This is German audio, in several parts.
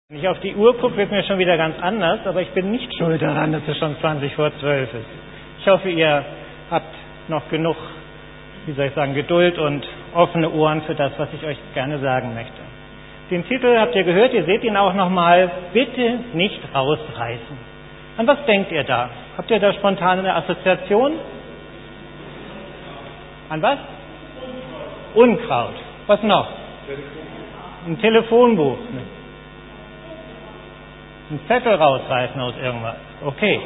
Wenn ich auf die Uhr gucke, wird mir schon wieder ganz anders, aber ich bin nicht schuld daran, dass es schon 11:20 ist. Ich hoffe, ihr habt noch genug, Geduld und offene Ohren für das, was ich euch gerne sagen möchte. Den Titel habt ihr gehört, ihr seht ihn auch nochmal, bitte nicht rausreißen. An was denkt ihr da? Habt ihr da spontan eine Assoziation? An was? Unkraut. Was noch? Ein Telefonbuch. Ein Zettel rausreißen aus irgendwas. Okay.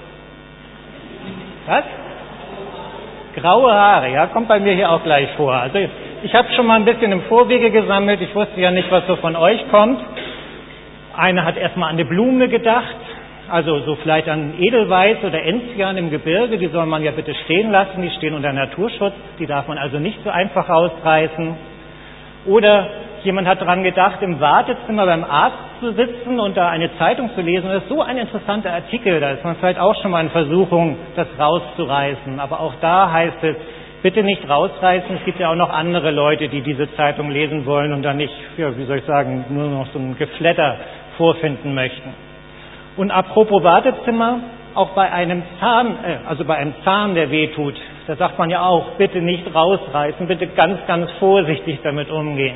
Was? Graue Haare, ja, kommt bei mir hier auch gleich vor. Also ich habe schon mal ein bisschen im Vorwege gesammelt. Ich wusste ja nicht, was so von euch kommt. Einer hat erstmal an eine Blume gedacht, also so vielleicht an Edelweiß oder Enzian im Gebirge. Die soll man ja bitte stehen lassen. Die stehen unter Naturschutz. Die darf man also nicht so einfach rausreißen. Oder jemand hat daran gedacht, im Wartezimmer beim Arzt zu sitzen und da eine Zeitung zu lesen. Das ist so ein interessanter Artikel, da ist man vielleicht auch schon mal in Versuchung, das rauszureißen. Aber auch da heißt es, bitte nicht rausreißen. Es gibt ja auch noch andere Leute, die diese Zeitung lesen wollen und da nicht, nur noch so ein Geflatter vorfinden möchten. Und apropos Wartezimmer, auch bei einem Zahn, der wehtut, da sagt man ja auch, bitte nicht rausreißen, bitte ganz, ganz vorsichtig damit umgehen.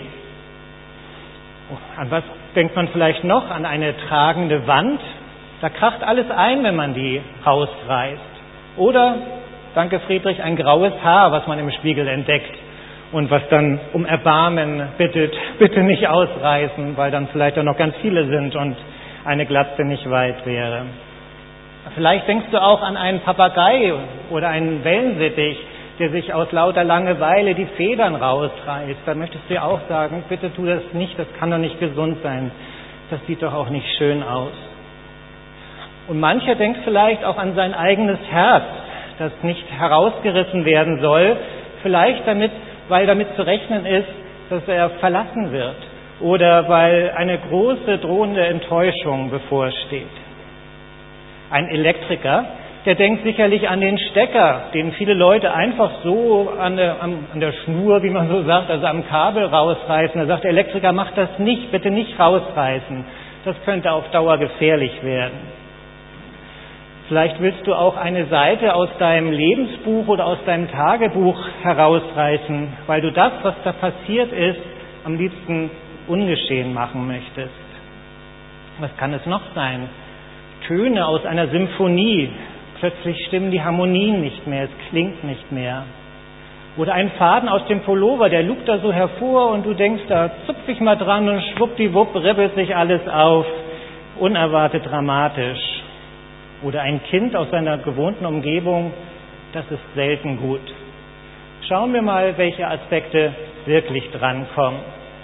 An was denkt man vielleicht noch? An eine tragende Wand. Da kracht alles ein, wenn man die rausreißt. Oder, danke Friedrich, ein graues Haar, was man im Spiegel entdeckt und was dann um Erbarmen bittet, bitte nicht ausreißen, weil dann vielleicht auch noch ganz viele sind und eine Glatze nicht weit wäre. Vielleicht denkst du auch an einen Papagei oder einen Wellensittich, der sich aus lauter Langeweile die Federn rausreißt. Da möchtest du ja auch sagen, bitte tu das nicht, das kann doch nicht gesund sein. Das sieht doch auch nicht schön aus. Und mancher denkt vielleicht auch an sein eigenes Herz, das nicht herausgerissen werden soll, vielleicht weil damit zu rechnen ist, dass er verlassen wird oder weil eine große drohende Enttäuschung bevorsteht. Ein Elektriker, der denkt sicherlich an den Stecker, den viele Leute einfach so an der Schnur, wie man so sagt, also am Kabel rausreißen. Er sagt, der Elektriker, macht das nicht, bitte nicht rausreißen. Das könnte auf Dauer gefährlich werden. Vielleicht willst du auch eine Seite aus deinem Lebensbuch oder aus deinem Tagebuch herausreißen, weil du das, was da passiert ist, am liebsten ungeschehen machen möchtest. Was kann es noch sein? Töne aus einer Symphonie. Plötzlich stimmen die Harmonien nicht mehr, es klingt nicht mehr. Oder ein Faden aus dem Pullover, der lugt da so hervor und du denkst, da zupf ich mal dran und schwuppdiwupp ribbelt sich alles auf. Unerwartet dramatisch. Oder ein Kind aus seiner gewohnten Umgebung, das ist selten gut. Schauen wir mal, welche Aspekte wirklich drankommen.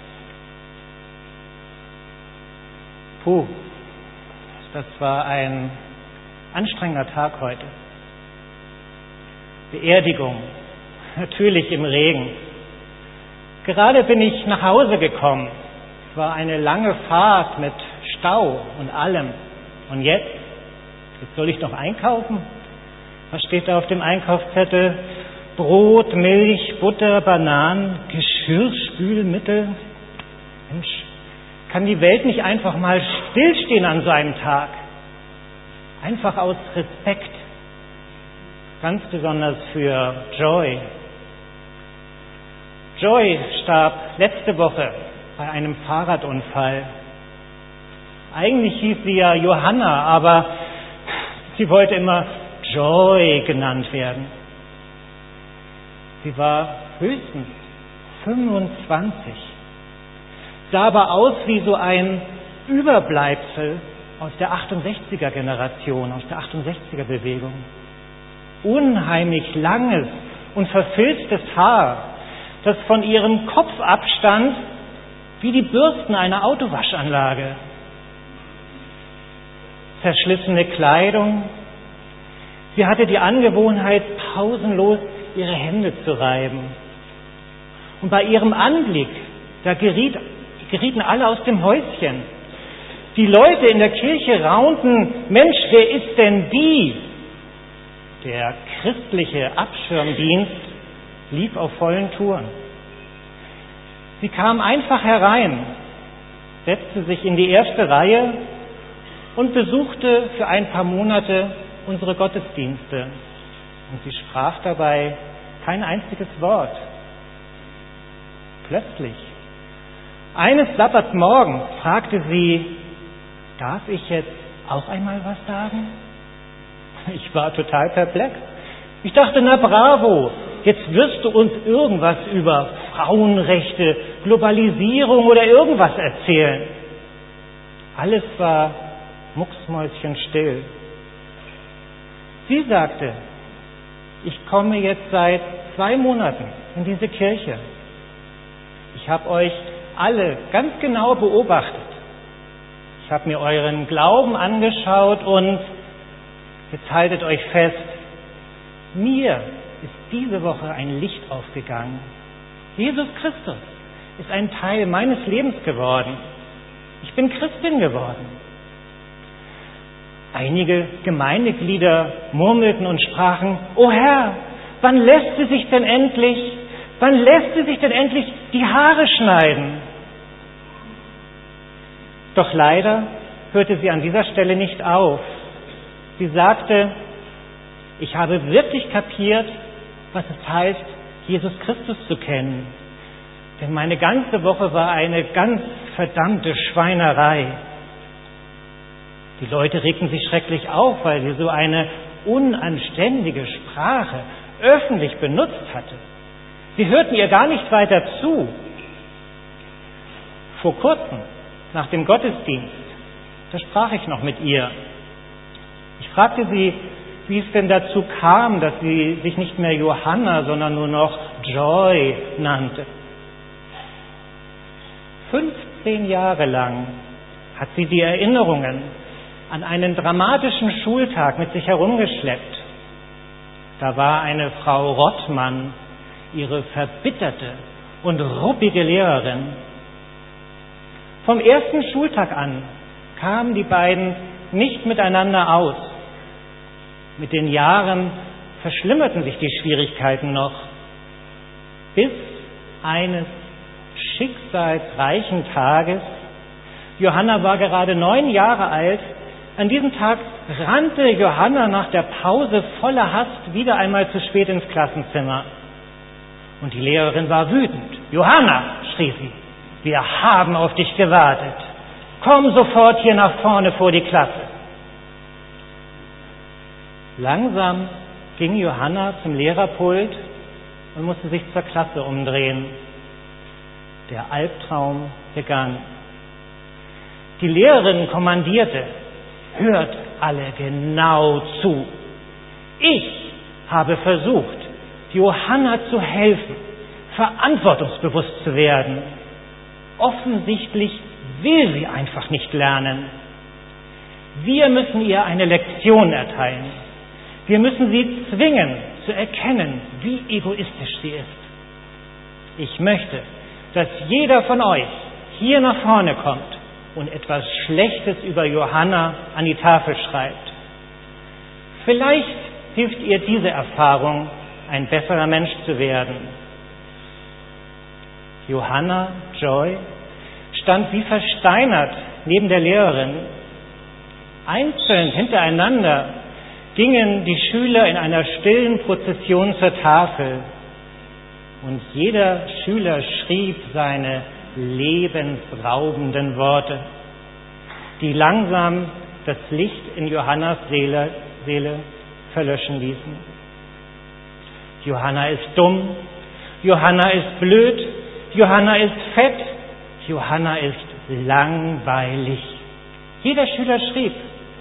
Das war ein anstrengender Tag heute. Beerdigung, natürlich im Regen. Gerade bin ich nach Hause gekommen. Es war eine lange Fahrt mit Stau und allem. Und jetzt soll ich noch einkaufen? Was steht da auf dem Einkaufszettel? Brot, Milch, Butter, Bananen, Geschirrspülmittel. Mensch, kann die Welt nicht einfach mal stillstehen an so einem Tag? Einfach aus Respekt. Ganz besonders für Joy. Joy starb letzte Woche bei einem Fahrradunfall. Eigentlich hieß sie ja Johanna, aber sie wollte immer Joy genannt werden. Sie war höchstens 25. Sah aber aus wie so ein Überbleibsel aus der 68er-Generation, aus der 68er-Bewegung. Unheimlich langes und verfilztes Haar, das von ihrem Kopf abstand wie die Bürsten einer Autowaschanlage. Zerschlissene Kleidung. Sie hatte die Angewohnheit, pausenlos ihre Hände zu reiben. Und bei ihrem Anblick, da gerieten alle aus dem Häuschen. Die Leute in der Kirche raunten, Mensch, wer ist denn die? Der christliche Abschirmdienst lief auf vollen Touren. Sie kam einfach herein, setzte sich in die erste Reihe und besuchte für ein paar Monate unsere Gottesdienste. Und sie sprach dabei kein einziges Wort. Plötzlich, eines Sabbatmorgens, fragte sie: Darf ich jetzt auch einmal was sagen? Ich war total perplex. Ich dachte, na bravo, jetzt wirst du uns irgendwas über Frauenrechte, Globalisierung oder irgendwas erzählen. Alles war mucksmäuschenstill. Sie sagte: Ich komme jetzt seit 2 Monaten in diese Kirche. Ich habe euch alle ganz genau beobachtet. Ich habe mir euren Glauben angeschaut und jetzt haltet euch fest, mir ist diese Woche ein Licht aufgegangen. Jesus Christus ist ein Teil meines Lebens geworden. Ich bin Christin geworden. Einige Gemeindeglieder murmelten und sprachen: O Herr, wann lässt sie sich denn endlich die Haare schneiden? Doch leider hörte sie an dieser Stelle nicht auf. Sie sagte: Ich habe wirklich kapiert, was es heißt, Jesus Christus zu kennen. Denn meine ganze Woche war eine ganz verdammte Schweinerei. Die Leute regten sich schrecklich auf, weil sie so eine unanständige Sprache öffentlich benutzt hatte. Sie hörten ihr gar nicht weiter zu. Vor kurzem, nach dem Gottesdienst, da sprach ich noch mit ihr. Ich fragte sie, wie es denn dazu kam, dass sie sich nicht mehr Johanna, sondern nur noch Joy nannte. 15 Jahre lang hat sie die Erinnerungen an einen dramatischen Schultag mit sich herumgeschleppt. Da war eine Frau Rottmann, ihre verbitterte und ruppige Lehrerin. Vom ersten Schultag an kamen die beiden nicht miteinander aus. Mit den Jahren verschlimmerten sich die Schwierigkeiten noch, bis eines schicksalsreichen Tages, Johanna war gerade 9 Jahre alt, an diesem Tag rannte Johanna nach der Pause voller Hast wieder einmal zu spät ins Klassenzimmer. Und die Lehrerin war wütend. Johanna, schrie sie, wir haben auf dich gewartet. Komm sofort hier nach vorne vor die Klasse. Langsam ging Johanna zum Lehrerpult und musste sich zur Klasse umdrehen. Der Albtraum begann. Die Lehrerin kommandierte: Hört alle genau zu. Ich habe versucht, Johanna zu helfen, verantwortungsbewusst zu werden. Offensichtlich will sie einfach nicht lernen. Wir müssen ihr eine Lektion erteilen. Wir müssen sie zwingen, zu erkennen, wie egoistisch sie ist. Ich möchte, dass jeder von euch hier nach vorne kommt und etwas Schlechtes über Johanna an die Tafel schreibt. Vielleicht hilft ihr diese Erfahrung, ein besserer Mensch zu werden. Johanna Joy stand wie versteinert neben der Lehrerin. Einzeln hintereinander gingen die Schüler in einer stillen Prozession zur Tafel. Und jeder Schüler schrieb seine lebensraubenden Worte, die langsam das Licht in Johannas Seele verlöschen ließen. Johanna ist dumm, Johanna ist blöd, Johanna ist fett, Johanna ist langweilig. Jeder Schüler schrieb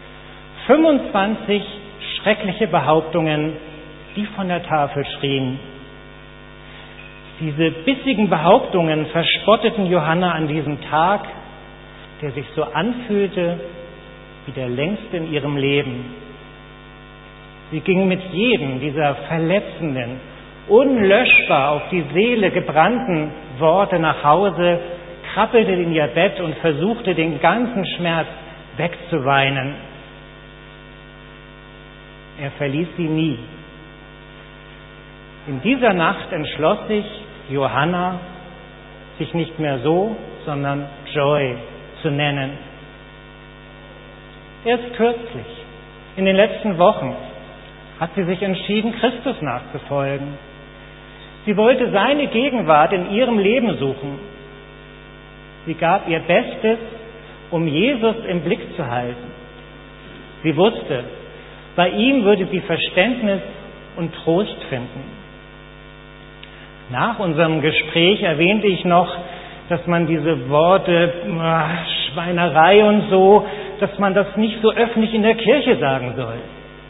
25 schreckliche Behauptungen, die von der Tafel schrien. Diese bissigen Behauptungen verspotteten Johanna an diesem Tag, der sich so anfühlte wie der längste in ihrem Leben. Sie ging mit jedem dieser verletzenden, unlöschbar auf die Seele gebrannten Worte nach Hause, krabbelte in ihr Bett und versuchte, den ganzen Schmerz wegzuweinen. Er verließ sie nie. In dieser Nacht entschloss sich Johanna, sich nicht mehr so, sondern Joy zu nennen. Erst kürzlich, in den letzten Wochen, hat sie sich entschieden, Christus nachzufolgen. Sie wollte seine Gegenwart in ihrem Leben suchen. Sie gab ihr Bestes, um Jesus im Blick zu halten. Sie wusste, bei ihm würde sie Verständnis und Trost finden. Nach unserem Gespräch erwähnte ich noch, dass man diese Worte Schweinerei und so, dass man das nicht so öffentlich in der Kirche sagen soll.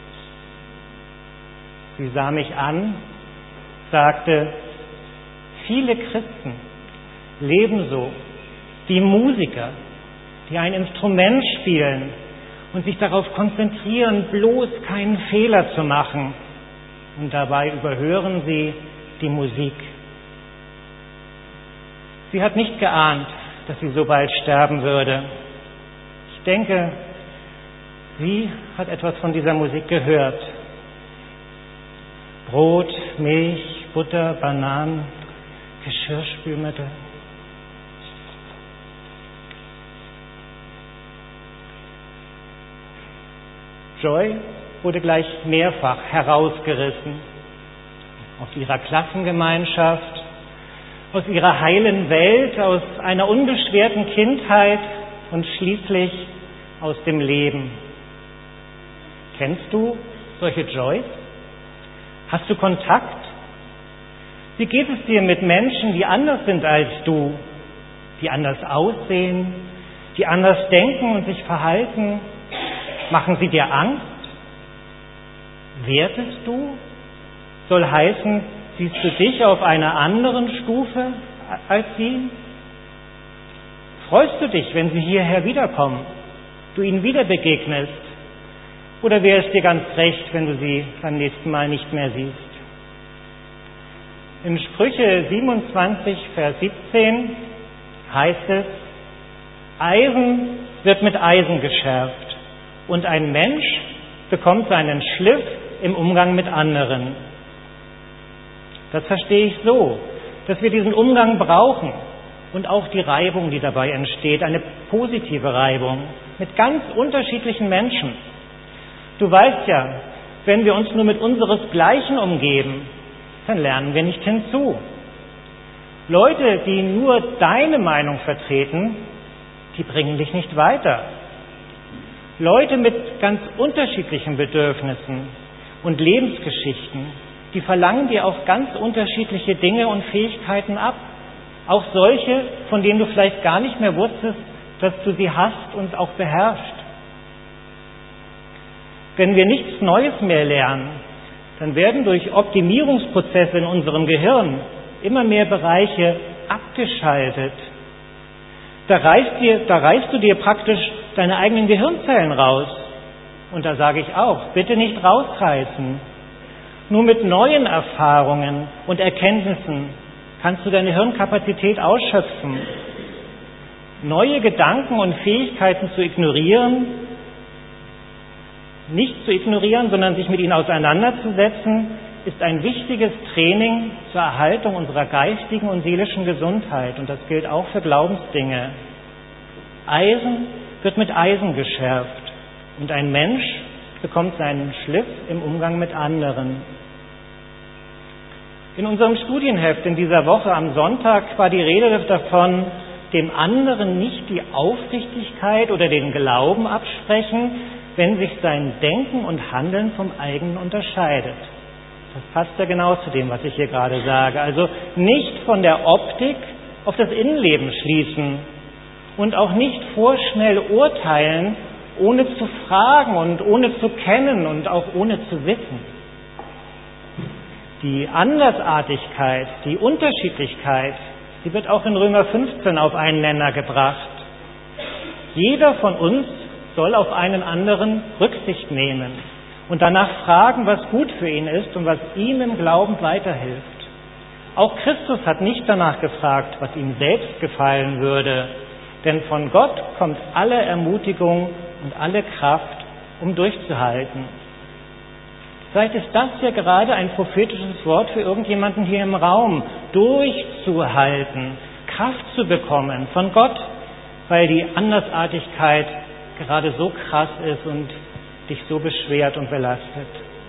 Sie sah mich an, sagte, viele Christen leben so wie Musiker, die ein Instrument spielen und sich darauf konzentrieren, bloß keinen Fehler zu machen. Und dabei überhören sie die Musik. Sie hat nicht geahnt, dass sie so bald sterben würde. Ich denke, sie hat etwas von dieser Musik gehört. Brot, Milch, Butter, Bananen, Geschirrspülmittel. Joy wurde gleich mehrfach herausgerissen aus ihrer Klassengemeinschaft, aus ihrer heilen Welt, aus einer unbeschwerten Kindheit und schließlich aus dem Leben. Kennst du solche Joys? Hast du Kontakt? Wie geht es dir mit Menschen, die anders sind als du, die anders aussehen, die anders denken und sich verhalten? Machen sie dir Angst? Wertest du? Soll heißen, siehst du dich auf einer anderen Stufe als sie? Freust du dich, wenn sie hierher wiederkommen, du ihnen wieder begegnest? Oder wäre es dir ganz recht, wenn du sie beim nächsten Mal nicht mehr siehst? In Sprüche 27, Vers 17 heißt es, Eisen wird mit Eisen geschärft und ein Mensch bekommt seinen Schliff im Umgang mit anderen. Das verstehe ich so, dass wir diesen Umgang brauchen und auch die Reibung, die dabei entsteht, eine positive Reibung mit ganz unterschiedlichen Menschen. Du weißt ja, wenn wir uns nur mit unseresgleichen umgeben, dann lernen wir nicht hinzu. Leute, die nur deine Meinung vertreten, die bringen dich nicht weiter. Leute mit ganz unterschiedlichen Bedürfnissen und Lebensgeschichten, die verlangen dir auch ganz unterschiedliche Dinge und Fähigkeiten ab. Auch solche, von denen du vielleicht gar nicht mehr wusstest, dass du sie hast und auch beherrschst. Wenn wir nichts Neues mehr lernen, dann werden durch Optimierungsprozesse in unserem Gehirn immer mehr Bereiche abgeschaltet. Da reißt du dir praktisch deine eigenen Gehirnzellen raus. Und da sage ich auch, bitte nicht rausreißen. Nur mit neuen Erfahrungen und Erkenntnissen kannst du deine Hirnkapazität ausschöpfen. Neue Gedanken und Fähigkeiten zu ignorieren, nicht zu ignorieren, sondern sich mit ihnen auseinanderzusetzen, ist ein wichtiges Training zur Erhaltung unserer geistigen und seelischen Gesundheit. Und das gilt auch für Glaubensdinge. Eisen wird mit Eisen geschärft und ein Mensch bekommt seinen Schliff im Umgang mit anderen. In unserem Studienheft in dieser Woche am Sonntag war die Rede davon, dem anderen nicht die Aufrichtigkeit oder den Glauben absprechen, wenn sich sein Denken und Handeln vom eigenen unterscheidet. Das passt ja genau zu dem, was ich hier gerade sage. Also nicht von der Optik auf das Innenleben schließen und auch nicht vorschnell urteilen, ohne zu fragen und ohne zu kennen und auch ohne zu wissen. Die Andersartigkeit, die Unterschiedlichkeit, die wird auch in Römer 15 auf einen Nenner gebracht. Jeder von uns soll auf einen anderen Rücksicht nehmen und danach fragen, was gut für ihn ist und was ihm im Glauben weiterhilft. Auch Christus hat nicht danach gefragt, was ihm selbst gefallen würde, denn von Gott kommt alle Ermutigung und alle Kraft, um durchzuhalten. Vielleicht ist das ja gerade ein prophetisches Wort für irgendjemanden hier im Raum, durchzuhalten, Kraft zu bekommen von Gott, weil die Andersartigkeit gerade so krass ist und dich so beschwert und belastet.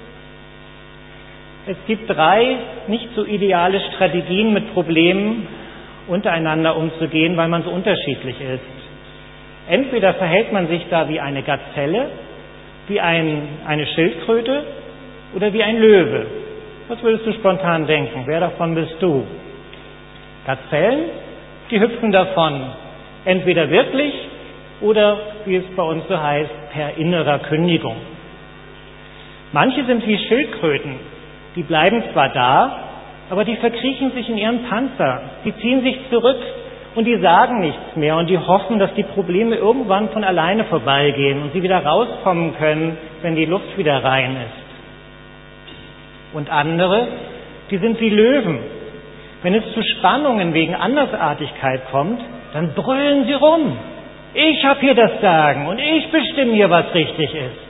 Es gibt 3 nicht so ideale Strategien, mit Problemen untereinander umzugehen, weil man so unterschiedlich ist. Entweder verhält man sich da wie eine Gazelle, wie eine Schildkröte oder wie ein Löwe. Was würdest du spontan denken? Wer davon bist du? Gazellen, die hüpfen davon. Entweder wirklich oder, wie es bei uns so heißt, per innerer Kündigung. Manche sind wie Schildkröten. Die bleiben zwar da, aber die verkriechen sich in ihren Panzer. Die ziehen sich zurück und die sagen nichts mehr und die hoffen, dass die Probleme irgendwann von alleine vorbeigehen und sie wieder rauskommen können, wenn die Luft wieder rein ist. Und andere, die sind wie Löwen. Wenn es zu Spannungen wegen Andersartigkeit kommt, dann brüllen sie rum. Ich habe hier das Sagen und ich bestimme hier, was richtig ist.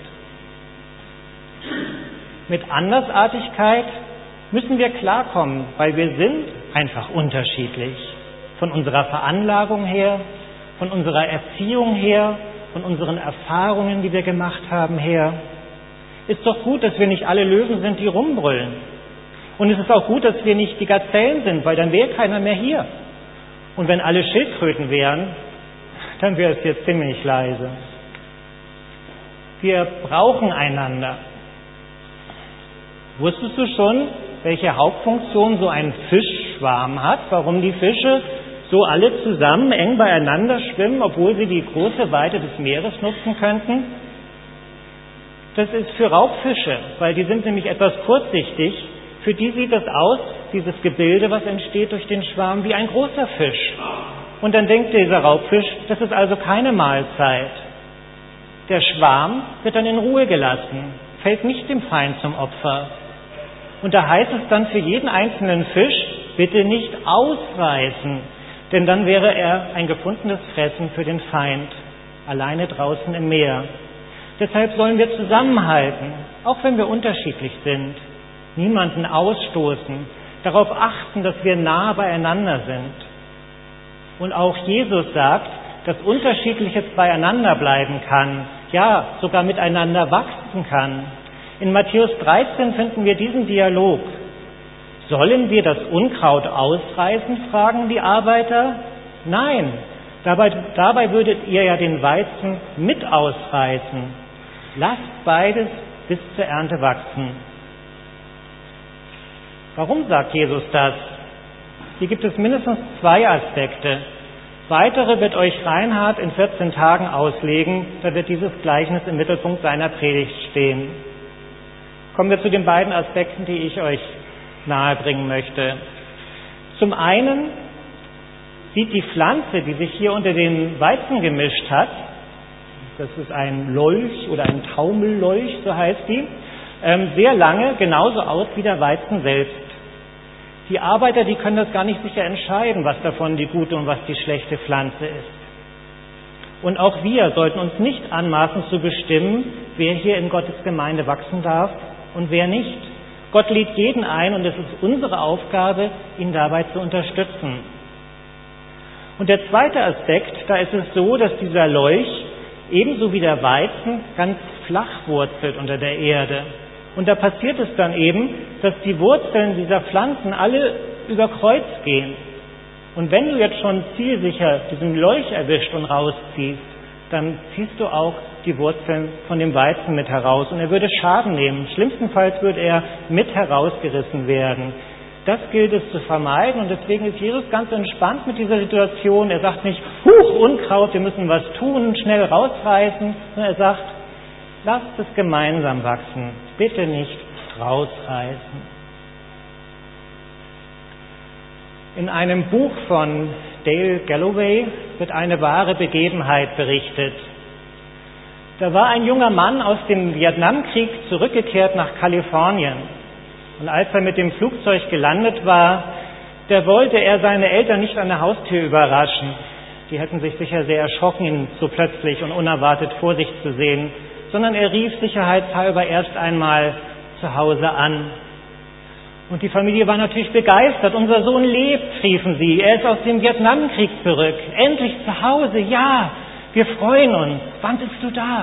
Mit Andersartigkeit müssen wir klarkommen, weil wir sind einfach unterschiedlich. Von unserer Veranlagung her, von unserer Erziehung her, von unseren Erfahrungen, die wir gemacht haben, her. Ist doch gut, dass wir nicht alle Löwen sind, die rumbrüllen. Und es ist auch gut, dass wir nicht die Gazellen sind, weil dann wäre keiner mehr hier. Und wenn alle Schildkröten wären, dann wäre es jetzt ziemlich leise. Wir brauchen einander. Wusstest du schon, welche Hauptfunktion so ein Fischschwarm hat? Warum die Fische so alle zusammen eng beieinander schwimmen, obwohl sie die große Weite des Meeres nutzen könnten? Das ist für Raubfische, weil die sind nämlich etwas kurzsichtig. Für die sieht das aus, dieses Gebilde, was entsteht durch den Schwarm, wie ein großer Fisch. Und dann denkt dieser Raubfisch, das ist also keine Mahlzeit. Der Schwarm wird dann in Ruhe gelassen, fällt nicht dem Feind zum Opfer. Und da heißt es dann für jeden einzelnen Fisch, bitte nicht ausreißen, denn dann wäre er ein gefundenes Fressen für den Feind, alleine draußen im Meer. Deshalb sollen wir zusammenhalten, auch wenn wir unterschiedlich sind, niemanden ausstoßen, darauf achten, dass wir nah beieinander sind. Und auch Jesus sagt, dass Unterschiedliches beieinander bleiben kann, ja, sogar miteinander wachsen kann. In Matthäus 13 finden wir diesen Dialog. Sollen wir das Unkraut ausreißen, fragen die Arbeiter? Nein, dabei würdet ihr ja den Weizen mit ausreißen. Lasst beides bis zur Ernte wachsen. Warum sagt Jesus das? Hier gibt es mindestens 2 Aspekte. Weitere wird euch Reinhard in 14 Tagen auslegen, da wird dieses Gleichnis im Mittelpunkt seiner Predigt stehen. Kommen wir zu den beiden Aspekten, die ich euch nahebringen möchte. Zum einen sieht die Pflanze, die sich hier unter den Weizen gemischt hat, das ist ein Lolch oder ein Taumellolch, so heißt die, sehr lange genauso aus wie der Weizen selbst. Die Arbeiter, die können das gar nicht sicher entscheiden, was davon die gute und was die schlechte Pflanze ist. Und auch wir sollten uns nicht anmaßen zu bestimmen, wer hier in Gottes Gemeinde wachsen darf und wer nicht. Gott lädt jeden ein und es ist unsere Aufgabe, ihn dabei zu unterstützen. Und der zweite Aspekt, da ist es so, dass dieser Lolch ebenso wie der Weizen ganz flach wurzelt unter der Erde. Und da passiert es dann eben, dass die Wurzeln dieser Pflanzen alle über Kreuz gehen. Und wenn du jetzt schon zielsicher diesen Lolch erwischt und rausziehst, dann ziehst du auch die Wurzeln von dem Weizen mit heraus. Und er würde Schaden nehmen. Schlimmstenfalls würde er mit herausgerissen werden. Das gilt es zu vermeiden. Und deswegen ist Jesus ganz entspannt mit dieser Situation. Er sagt nicht, Huch, Unkraut, wir müssen was tun, schnell rausreißen. Sondern er sagt, lasst es gemeinsam wachsen. Bitte nicht rausreißen. In einem Buch von Dale Galloway wird eine wahre Begebenheit berichtet. Da war ein junger Mann aus dem Vietnamkrieg zurückgekehrt nach Kalifornien. Und als er mit dem Flugzeug gelandet war, da wollte er seine Eltern nicht an der Haustür überraschen. Die hätten sich sicher sehr erschrocken, ihn so plötzlich und unerwartet vor sich zu sehen. Sondern er rief sicherheitshalber erst einmal zu Hause an. Und die Familie war natürlich begeistert. Unser Sohn lebt, riefen sie. Er ist aus dem Vietnamkrieg zurück. Endlich zu Hause. Ja, wir freuen uns. Wann bist du da?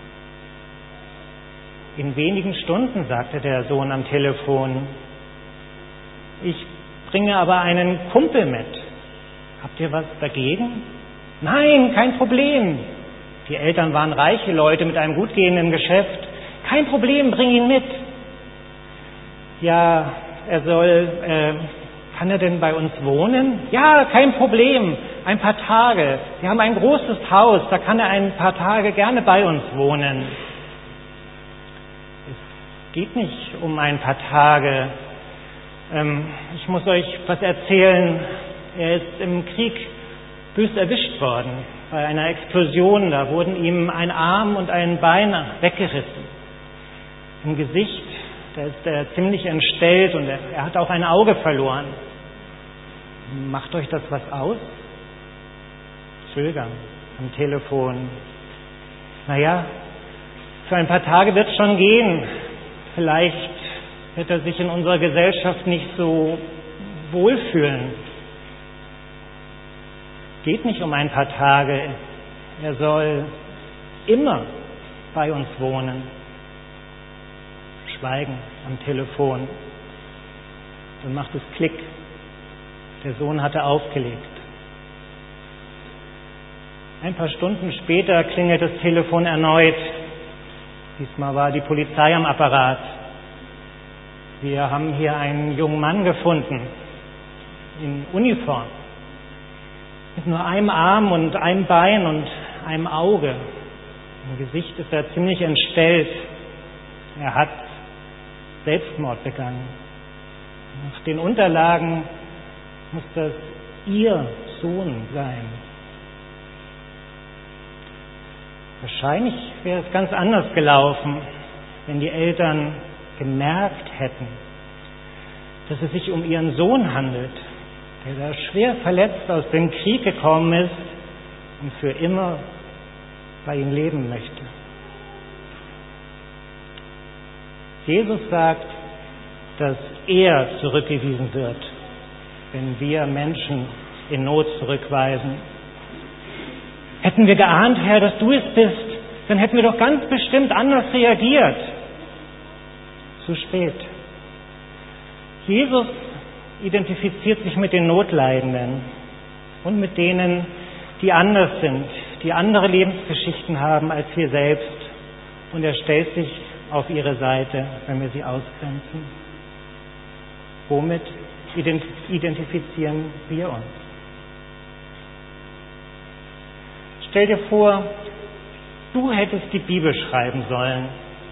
In wenigen Stunden, sagte der Sohn am Telefon. Ich bringe aber einen Kumpel mit. Habt ihr was dagegen? Nein, kein Problem. Die Eltern waren reiche Leute mit einem gut gehenden Geschäft. Kein Problem, bring ihn mit. Ja, kann er denn bei uns wohnen? Ja, kein Problem, ein paar Tage. Wir haben ein großes Haus, da kann er ein paar Tage gerne bei uns wohnen. Es geht nicht um ein paar Tage. Ich muss euch was erzählen. Er ist im Krieg bös erwischt worden. Bei einer Explosion, da wurden ihm ein Arm und ein Bein weggerissen. Im Gesicht, da ist er ziemlich entstellt und er hat auch ein Auge verloren. Macht euch das was aus? Zögern am Telefon. Naja, für ein paar Tage wird es schon gehen. Vielleicht wird er sich in unserer Gesellschaft nicht so wohlfühlen. Geht nicht um ein paar Tage. Er soll immer bei uns wohnen. Schweigen am Telefon. Dann macht es Klick. Der Sohn hatte aufgelegt. Ein paar Stunden später klingelt das Telefon erneut. Diesmal war die Polizei am Apparat. Wir haben hier einen jungen Mann gefunden, in Uniform, mit nur einem Arm und einem Bein und einem Auge. Im Gesicht ist er ziemlich entstellt. Er hat Selbstmord begangen. Nach den Unterlagen muss das Ihr Sohn sein. Wahrscheinlich wäre es ganz anders gelaufen, wenn die Eltern gemerkt hätten, dass es sich um ihren Sohn handelt, der da schwer verletzt aus dem Krieg gekommen ist und für immer bei ihm leben möchte. Jesus sagt, dass er zurückgewiesen wird, wenn wir Menschen in Not zurückweisen. Hätten wir geahnt, Herr, dass du es bist, dann hätten wir doch ganz bestimmt anders reagiert. Zu spät. Jesus identifiziert sich mit den Notleidenden und mit denen, die anders sind, die andere Lebensgeschichten haben als wir selbst. Und er stellt sich auf ihre Seite, wenn wir sie ausgrenzen. Womit identifizieren wir uns? Stell dir vor, du hättest die Bibel schreiben sollen.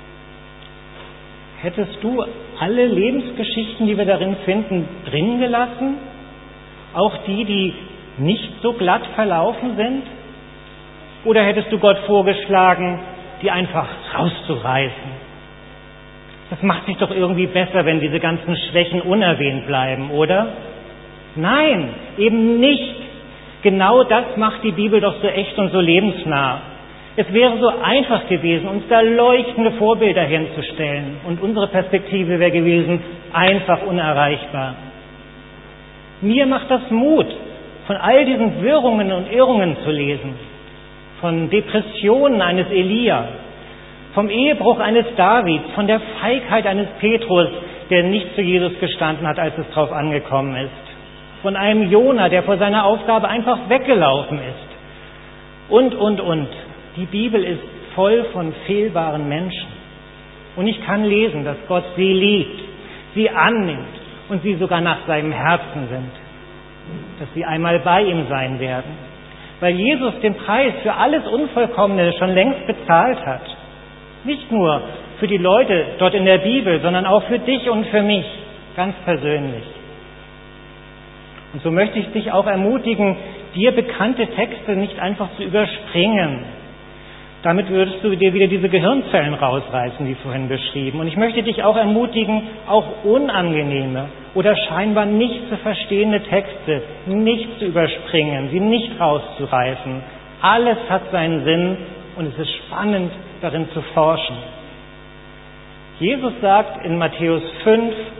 Hättest du alle Lebensgeschichten, die wir darin finden, drin gelassen? Auch die, die nicht so glatt verlaufen sind? Oder hättest du Gott vorgeschlagen, die einfach rauszureißen? Das macht sich doch irgendwie besser, wenn diese ganzen Schwächen unerwähnt bleiben, oder? Nein, eben nicht. Genau das macht die Bibel doch so echt und so lebensnah. Es wäre so einfach gewesen, uns da leuchtende Vorbilder hinzustellen. Und unsere Perspektive wäre gewesen, einfach unerreichbar. Mir macht das Mut, von all diesen Wirrungen und Irrungen zu lesen. Von Depressionen eines Elia, vom Ehebruch eines Davids, von der Feigheit eines Petrus, der nicht zu Jesus gestanden hat, als es drauf angekommen ist. Von einem Jona, der vor seiner Aufgabe einfach weggelaufen ist. Und. Die Bibel ist voll von fehlbaren Menschen. Und ich kann lesen, dass Gott sie liebt, sie annimmt und sie sogar nach seinem Herzen sind. Dass sie einmal bei ihm sein werden. Weil Jesus den Preis für alles Unvollkommene schon längst bezahlt hat. Nicht nur für die Leute dort in der Bibel, sondern auch für dich und für mich, ganz persönlich. Und so möchte ich dich auch ermutigen, dir bekannte Texte nicht einfach zu überspringen. Damit würdest du dir wieder diese Gehirnzellen rausreißen, wie vorhin beschrieben. Und ich möchte dich auch ermutigen, auch unangenehme oder scheinbar nicht zu verstehende Texte nicht zu überspringen, sie nicht rauszureißen. Alles hat seinen Sinn und es ist spannend, darin zu forschen. Jesus sagt in Matthäus 5,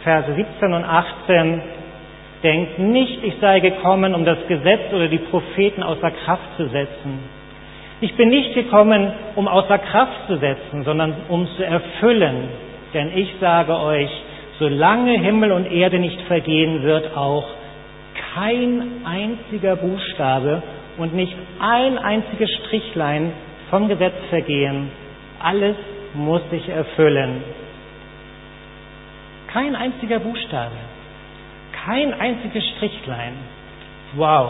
Verse 17 und 18, denkt nicht, ich sei gekommen, um das Gesetz oder die Propheten außer Kraft zu setzen. Ich bin nicht gekommen, um außer Kraft zu setzen, sondern um zu erfüllen. Denn ich sage euch, solange Himmel und Erde nicht vergehen, wird auch kein einziger Buchstabe und nicht ein einziges Strichlein vom Gesetz vergehen. Alles muss sich erfüllen. Kein einziger Buchstabe, kein einziges Strichlein. Wow!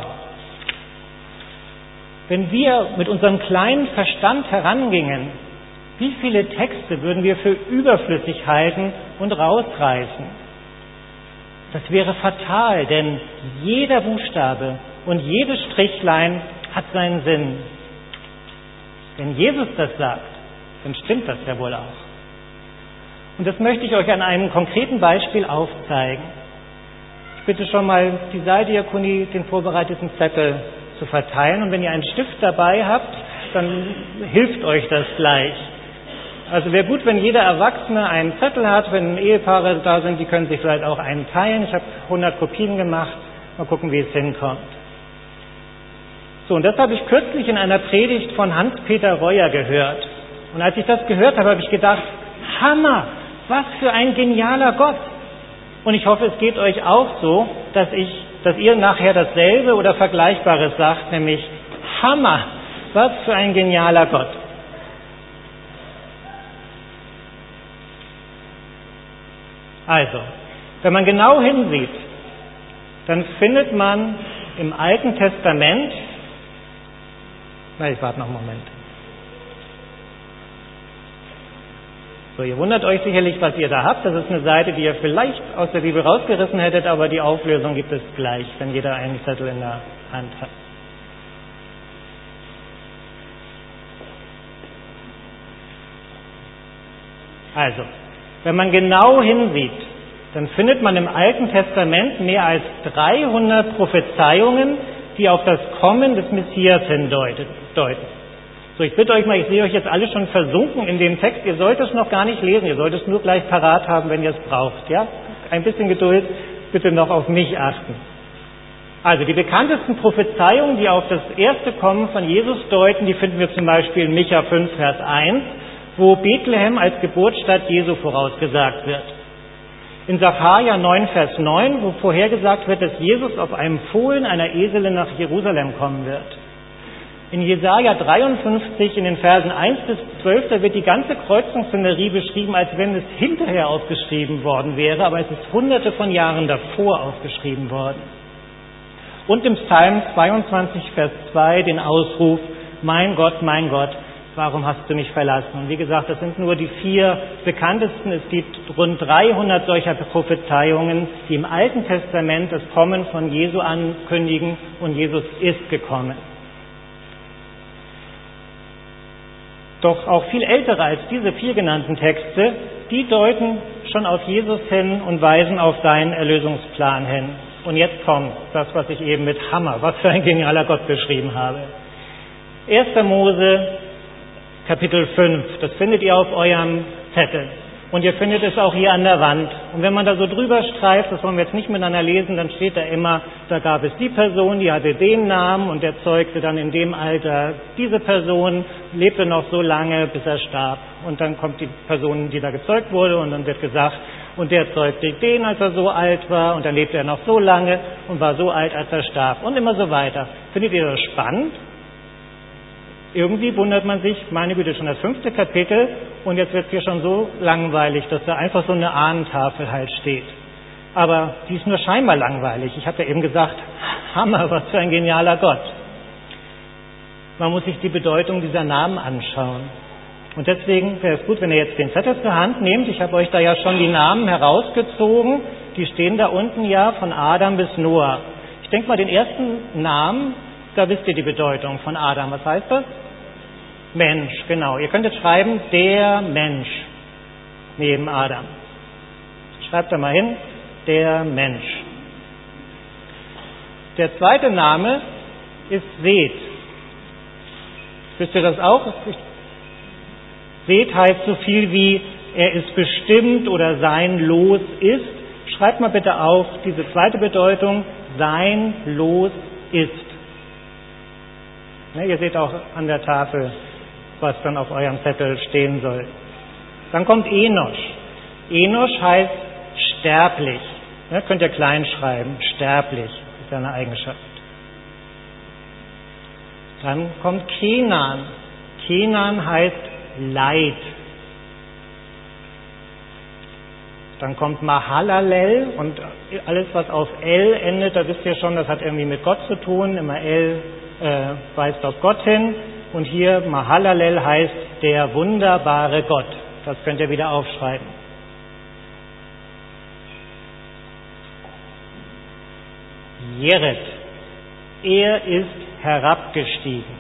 Wenn wir mit unserem kleinen Verstand herangingen, wie viele Texte würden wir für überflüssig halten und rausreißen? Das wäre fatal, denn jeder Buchstabe und jedes Strichlein hat seinen Sinn. Wenn Jesus das sagt, dann stimmt das ja wohl auch. Und das möchte ich euch an einem konkreten Beispiel aufzeigen. Ich bitte schon mal die Saaldiakonie, den vorbereiteten Zettel zu verteilen. Und wenn ihr einen Stift dabei habt, dann hilft euch das gleich. Also wäre gut, wenn jeder Erwachsene einen Zettel hat. Wenn Ehepaare da sind, die können sich vielleicht auch einen teilen. Ich habe 100 Kopien gemacht. Mal gucken, wie es hinkommt. So, und das habe ich kürzlich in einer Predigt von Hans-Peter Reuer gehört. Und als ich das gehört habe, habe ich gedacht, Hammer, was für ein genialer Gott. Und ich hoffe, es geht euch auch so, dass ihr nachher dasselbe oder Vergleichbares sagt, nämlich Hammer, was für ein genialer Gott. Also, wenn man genau hinsieht, dann findet man im Alten Testament, ich warte noch einen Moment. So, ihr wundert euch sicherlich, was ihr da habt. Das ist eine Seite, die ihr vielleicht aus der Bibel rausgerissen hättet, aber die Auflösung gibt es gleich, wenn jeder einen Zettel in der Hand hat. Also, wenn man genau hinsieht, dann findet man im Alten Testament mehr als 300 Prophezeiungen, die auf das Kommen des Messias hindeuten. So, ich bitte euch mal, ich sehe euch jetzt alle schon versunken in dem Text. Ihr sollt es noch gar nicht lesen, ihr sollt es nur gleich parat haben, wenn ihr es braucht. Ja? Ein bisschen Geduld, bitte noch auf mich achten. Also die bekanntesten Prophezeiungen, die auf das erste Kommen von Jesus deuten, die finden wir zum Beispiel in Micha 5, Vers 1, wo Bethlehem als Geburtsstadt Jesu vorausgesagt wird. In Sacharja 9, Vers 9, wo vorhergesagt wird, dass Jesus auf einem Fohlen einer Eselin nach Jerusalem kommen wird. In Jesaja 53, in den Versen 1 bis 12, da wird die ganze Kreuzungsszenerie beschrieben, als wenn es hinterher aufgeschrieben worden wäre, aber es ist hunderte von Jahren davor aufgeschrieben worden. Und im Psalm 22, Vers 2, den Ausruf, mein Gott, warum hast du mich verlassen? Und wie gesagt, das sind nur die 4 bekanntesten. Es gibt rund 300 solcher Prophezeiungen, die im Alten Testament das Kommen von Jesu ankündigen, und Jesus ist gekommen. Doch auch viel ältere als diese 4 genannten Texte, die deuten schon auf Jesus hin und weisen auf seinen Erlösungsplan hin. Und jetzt kommt das, was ich eben mit Hammer, was für ein genialer Gott beschrieben habe. 1. Mose, Kapitel 5, das findet ihr auf eurem Zettel. Und ihr findet es auch hier an der Wand. Und wenn man da so drüber streift, das wollen wir jetzt nicht miteinander lesen, dann steht da immer, da gab es die Person, die hatte den Namen und der zeugte dann in dem Alter, diese Person lebte noch so lange, bis er starb. Und dann kommt die Person, die da gezeugt wurde, und dann wird gesagt, und der zeugte den, als er so alt war, und dann lebte er noch so lange und war so alt, als er starb. Und immer so weiter. Findet ihr das spannend? Irgendwie wundert man sich, meine Güte, schon das 5. Kapitel, und jetzt wird es hier schon so langweilig, dass da einfach so eine Ahnentafel halt steht. Aber die ist nur scheinbar langweilig. Ich habe ja eben gesagt, Hammer, was für ein genialer Gott. Man muss sich die Bedeutung dieser Namen anschauen. Und deswegen wäre es gut, wenn ihr jetzt den Zettel zur Hand nehmt. Ich habe euch da ja schon die Namen herausgezogen. Die stehen da unten ja von Adam bis Noah. Ich denke mal, den ersten Namen, da wisst ihr die Bedeutung von Adam. Was heißt das? Mensch, genau. Ihr könnt jetzt schreiben, der Mensch neben Adam. Schreibt da mal hin, der Mensch. Der zweite Name ist Seth. Wisst ihr das auch? Seth heißt so viel wie, er ist bestimmt oder sein Los ist. schreibt mal bitte auf diese zweite Bedeutung, sein Los ist. Ne, ihr seht auch an der Tafel, was dann auf eurem Zettel stehen soll. Dann kommt Enosch. Enosch heißt sterblich. Ne, könnt ihr klein schreiben, sterblich ist eine Eigenschaft. Dann kommt Kenan. Kenan heißt Leid. Dann kommt Mahalalel und alles, was auf L endet, da wisst ihr schon, das hat irgendwie mit Gott zu tun. Immer L weist auf Gott hin. Und hier Mahalalel heißt der wunderbare Gott. Das könnt ihr wieder aufschreiben. Jered. Er ist herabgestiegen.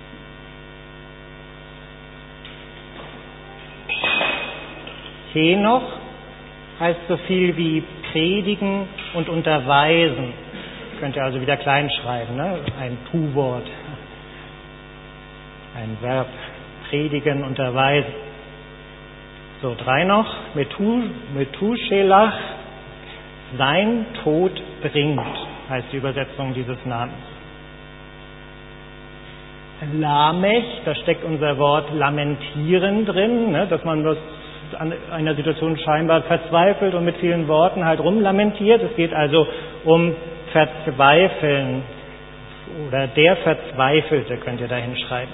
Henoch heißt so viel wie predigen und unterweisen. Könnt ihr also wieder klein schreiben, ne? Ein Tu-Wort. Ein Verb. Predigen, unterweisen. So, 3 noch. Methuselach, sein Tod bringt, heißt die Übersetzung dieses Namens. Lamech, da steckt unser Wort lamentieren drin, ne? Dass man das an einer Situation scheinbar verzweifelt und mit vielen Worten halt rumlamentiert. Es geht also um Verzweifeln oder der Verzweifelte, könnt ihr da hinschreiben.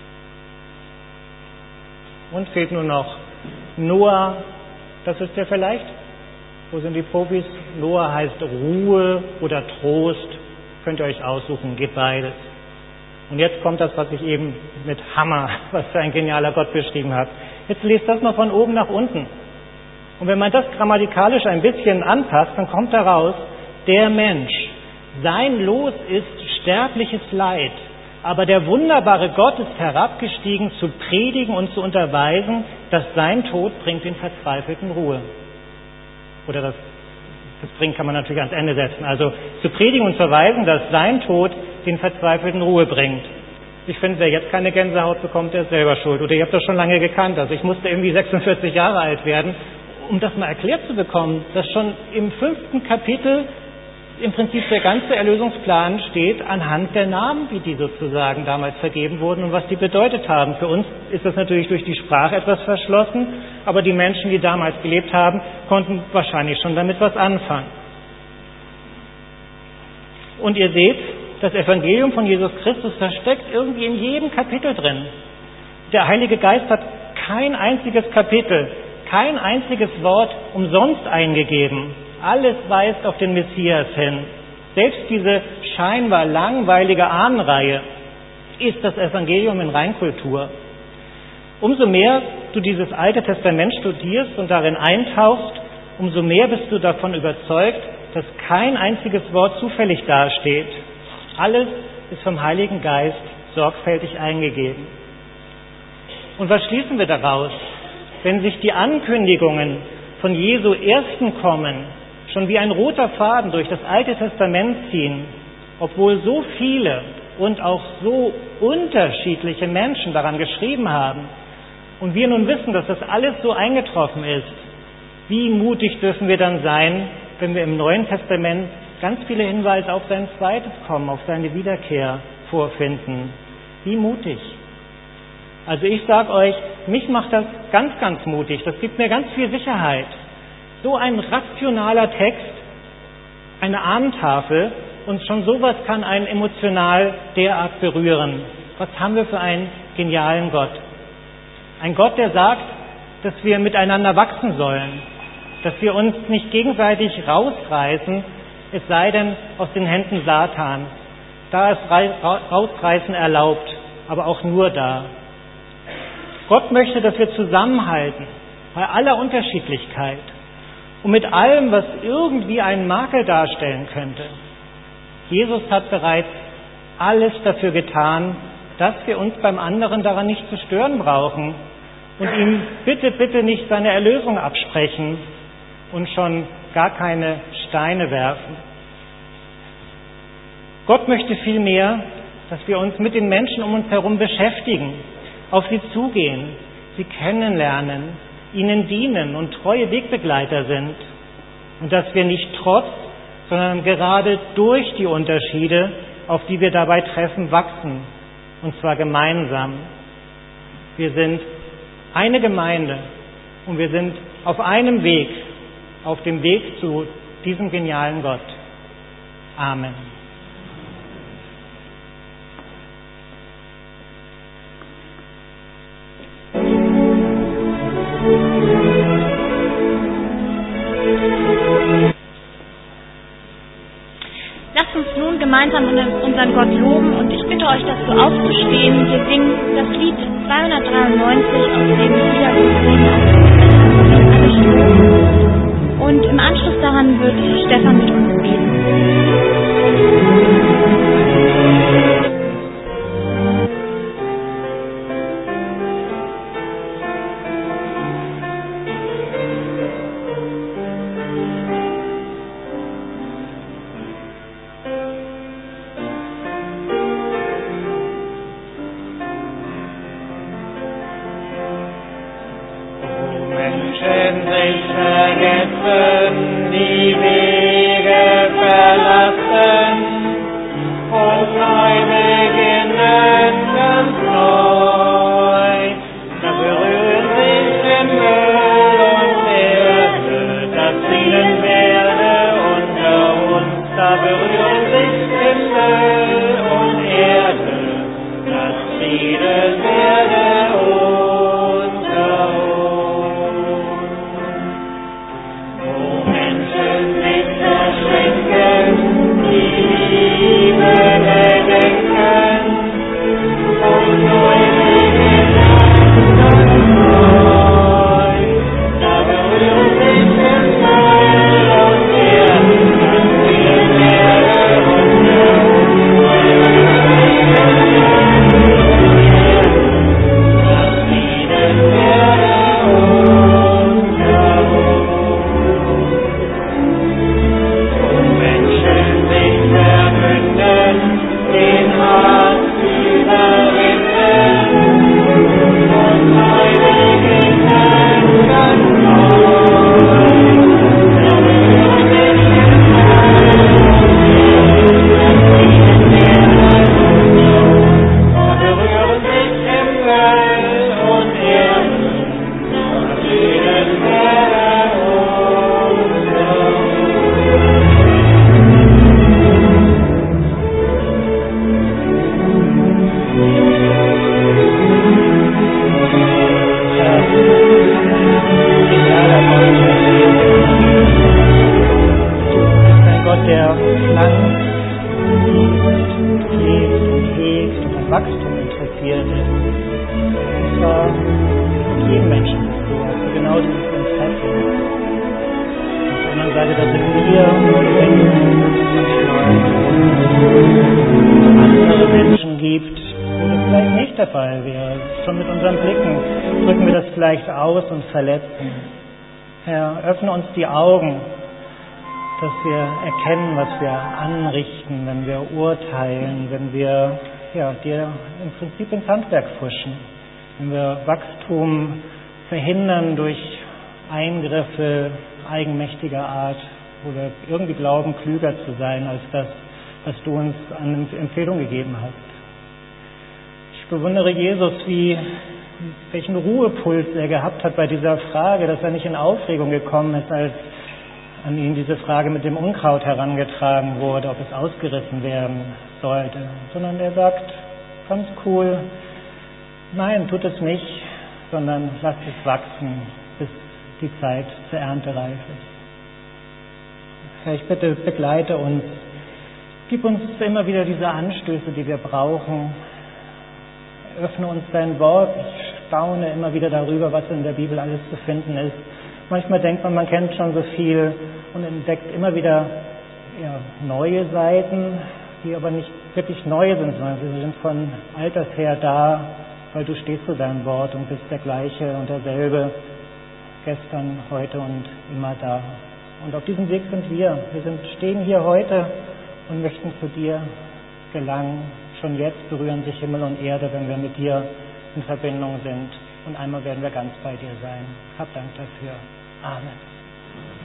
Und fehlt nur noch Noah, das ist der vielleicht? Wo sind die Profis? Noah heißt Ruhe oder Trost, könnt ihr euch aussuchen, geht beides. Und jetzt kommt das, was ich eben mit Hammer, was für ein genialer Gott beschrieben habe. Jetzt lest das mal von oben nach unten. Und wenn man das grammatikalisch ein bisschen anpasst, dann kommt daraus, der Mensch, sein Los ist sterbliches Leid, aber der wunderbare Gott ist herabgestiegen, zu predigen und zu unterweisen, dass sein Tod bringt den Verzweifelten Ruhe. Oder das bringt kann man natürlich ans Ende setzen. Also zu predigen und zu verweisen, dass sein Tod den Verzweifelten Ruhe bringt. Ich finde, wer jetzt keine Gänsehaut bekommt, der ist selber schuld. Oder ihr habt das schon lange gekannt. Also ich musste irgendwie 46 Jahre alt werden, um das mal erklärt zu bekommen, dass schon im 5. Kapitel im Prinzip der ganze Erlösungsplan steht anhand der Namen, wie die sozusagen damals vergeben wurden und was die bedeutet haben. Für uns ist das natürlich durch die Sprache etwas verschlossen, aber die Menschen, die damals gelebt haben, konnten wahrscheinlich schon damit was anfangen. Und ihr seht, das Evangelium von Jesus Christus, das steckt irgendwie in jedem Kapitel drin. Der Heilige Geist hat kein einziges Kapitel, kein einziges Wort umsonst eingegeben. Alles weist auf den Messias hin. Selbst diese scheinbar langweilige Ahnenreihe ist das Evangelium in Reinkultur. Umso mehr du dieses Alte Testament studierst und darin eintauchst, umso mehr bist du davon überzeugt, dass kein einziges Wort zufällig dasteht. Alles ist vom Heiligen Geist sorgfältig eingegeben. Und was schließen wir daraus? Wenn sich die Ankündigungen von Jesu ersten Kommen schon wie ein roter Faden durch das Alte Testament ziehen, obwohl so viele und auch so unterschiedliche Menschen daran geschrieben haben und wir nun wissen, dass das alles so eingetroffen ist, wie mutig dürfen wir dann sein, wenn wir im Neuen Testament ganz viele Hinweise auf sein zweites Kommen, auf seine Wiederkehr vorfinden. Wie mutig. Also ich sage euch, mich macht das ganz, ganz mutig. Das gibt mir ganz viel Sicherheit. So ein rationaler Text, eine Ahnentafel und schon sowas kann einen emotional derart berühren. Was haben wir für einen genialen Gott? Ein Gott, der sagt, dass wir miteinander wachsen sollen, dass wir uns nicht gegenseitig rausreißen, es sei denn aus den Händen Satans. Da ist Rausreißen erlaubt, aber auch nur da. Gott möchte, dass wir zusammenhalten, bei aller Unterschiedlichkeit und mit allem, was irgendwie einen Makel darstellen könnte. Jesus hat bereits alles dafür getan, dass wir uns beim anderen daran nicht zu stören brauchen und ihm bitte, bitte nicht seine Erlösung absprechen und schon gar keine Steine werfen. Gott möchte vielmehr, dass wir uns mit den Menschen um uns herum beschäftigen, auf sie zugehen, sie kennenlernen, ihnen dienen und treue Wegbegleiter sind. Und dass wir nicht trotz, sondern gerade durch die Unterschiede, auf die wir dabei treffen, wachsen. Und zwar gemeinsam. Wir sind eine Gemeinde und wir sind auf einem Weg, auf dem Weg zu diesem genialen Gott. Amen. Lasst uns nun gemeinsam unseren Gott loben und ich bitte euch dazu aufzustehen. Wir singen das Lied 293 aus dem Liederbuch und im Anschluss daran wird Stefan mit uns beten. Und verletzen. Herr, öffne uns die Augen, dass wir erkennen, was wir anrichten, wenn wir urteilen, wenn wir dir im Prinzip ins Handwerk pfuschen, wenn wir Wachstum verhindern durch Eingriffe eigenmächtiger Art oder irgendwie glauben, klüger zu sein als das, was du uns an Empfehlung gegeben hast. Ich bewundere Jesus, welchen Ruhepuls er gehabt hat bei dieser Frage, dass er nicht in Aufregung gekommen ist, als an ihn diese Frage mit dem Unkraut herangetragen wurde, ob es ausgerissen werden sollte, sondern er sagt ganz cool, nein, tut es nicht, sondern lasst es wachsen, bis die Zeit zur Ernte reif ist. Herr, ich bitte, begleite uns, gib uns immer wieder diese Anstöße, die wir brauchen, öffne uns dein Wort. Ich staune immer wieder darüber, was in der Bibel alles zu finden ist. Manchmal denkt man kennt schon so viel und entdeckt immer wieder neue Seiten, die aber nicht wirklich neu sind, sondern sie sind von alters her da, weil du stehst zu deinem Wort und bist der gleiche und derselbe, gestern, heute und immer da. Und auf diesem Weg sind wir. Wir stehen hier heute und möchten zu dir gelangen. Schon jetzt berühren sich Himmel und Erde, wenn wir mit dir in Verbindung sind. Und einmal werden wir ganz bei dir sein. Hab Dank dafür. Amen.